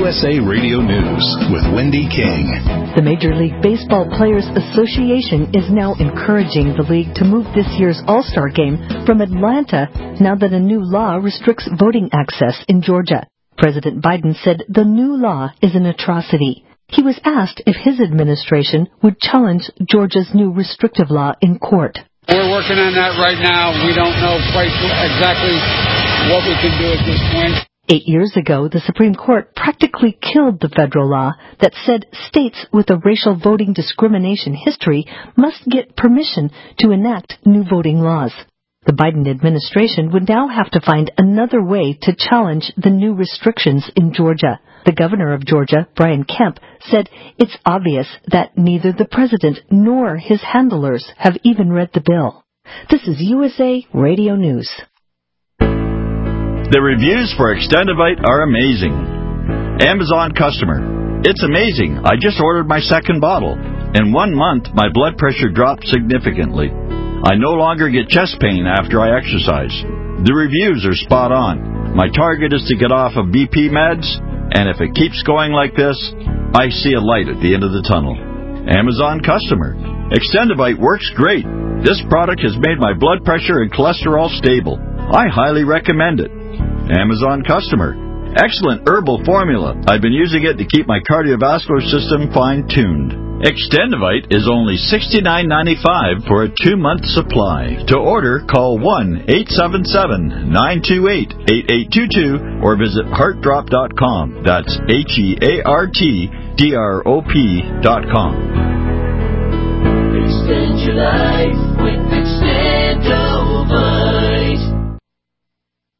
USA Radio News with Wendy King. The Major League Baseball Players Association is now encouraging the league to move this year's All-Star Game from Atlanta now that a new law restricts voting access in Georgia. President Biden said the new law is an atrocity. He was asked if his administration would challenge Georgia's new restrictive law in court. We're working on that right now. We don't know quite exactly what we can do at this point. 8 years ago, the Supreme Court practically killed the federal law that said states with a racial voting discrimination history must get permission to enact new voting laws. The Biden administration would now have to find another way to challenge the new restrictions in Georgia. The governor of Georgia, Brian Kemp, said it's obvious that neither the president nor his handlers have even read the bill. This is USA Radio News. The reviews for Extendivite are amazing. Amazon customer. It's amazing. I just ordered my second bottle. In 1 month, my blood pressure dropped significantly. I no longer get chest pain after I exercise. The reviews are spot on. My target is to get off of BP meds, and if it keeps going like this, I see a light at the end of the tunnel. Amazon customer. Extendivite works great. This product has made my blood pressure and cholesterol stable. I highly recommend it. Amazon customer. Excellent herbal formula. I've been using it to keep my cardiovascular system fine-tuned. Extendivite is only $69.95 for a 2-month supply. To order, call 1-877-928-8822 or visit heartdrop.com. That's HEARTDROP.com. Extend your life with Extend.